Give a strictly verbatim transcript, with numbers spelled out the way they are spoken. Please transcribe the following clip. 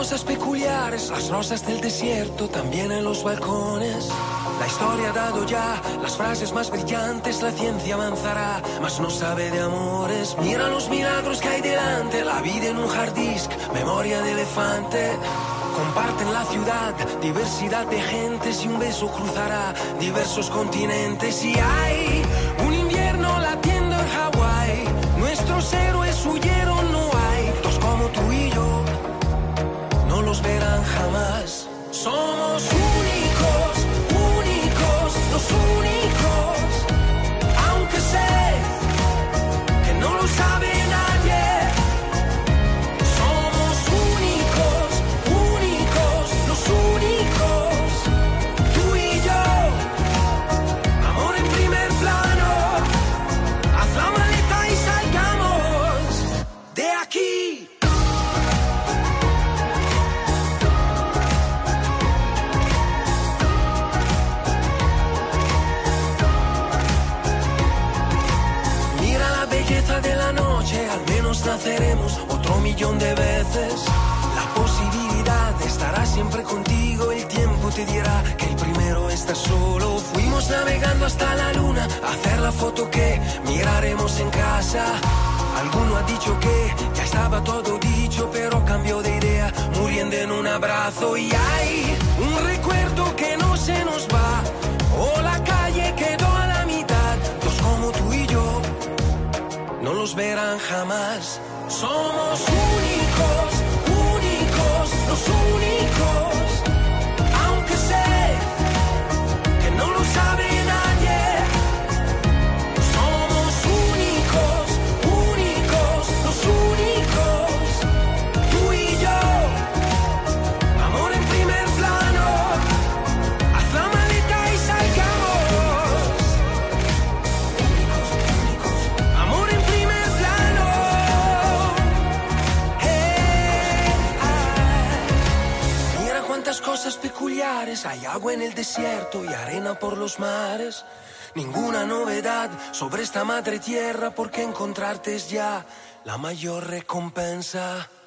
cosas peculiares, las rosas del desierto, también en los balcones. La historia ha dado ya las frases más brillantes, la ciencia avanzará, mas no sabe de amores. Mira los milagros que hay delante, la vida en un hard disk, memoria de elefante. Comparten la ciudad, diversidad de gentes y un beso cruzará diversos continentes. Y hay un invierno latiendo en Hawái, nuestros héroes huyeron, no hay dos como tú y yo, no los verán jamás. Somos únicos, únicos, los únicos, aunque sé que no lo sabe nadie. Somos únicos, únicos, los únicos, tú y yo, amor en primer plano, haz la maleta y salgamos de aquí. De la noche, al menos naceremos otro millón de veces. La posibilidad de estará siempre contigo, el tiempo te dirá que el primero está solo. Fuimos navegando hasta la luna, a hacer la foto que miraremos en casa. Alguno ha dicho que ya estaba todo dicho, pero cambió de idea, muriendo en un abrazo. Y hay un recuerdo que no se nos va, o la calle quedó a la mitad, dos como tú y yo, no los verán jamás. Somos únicos, únicos, los únicos, aunque sé que no lo sabe nadie. Somos únicos, únicos, los únicos, tú y yo, amor en primer plano, haz la maleta y salgamos. Únicos, únicos, amor en primer plano. Hey, ay. Mira cuántas cosas peculiares, hay agua en el desierto y arena por los mares. Ninguna novedad sobre esta madre tierra, porque encontrarte es ya la mayor recompensa.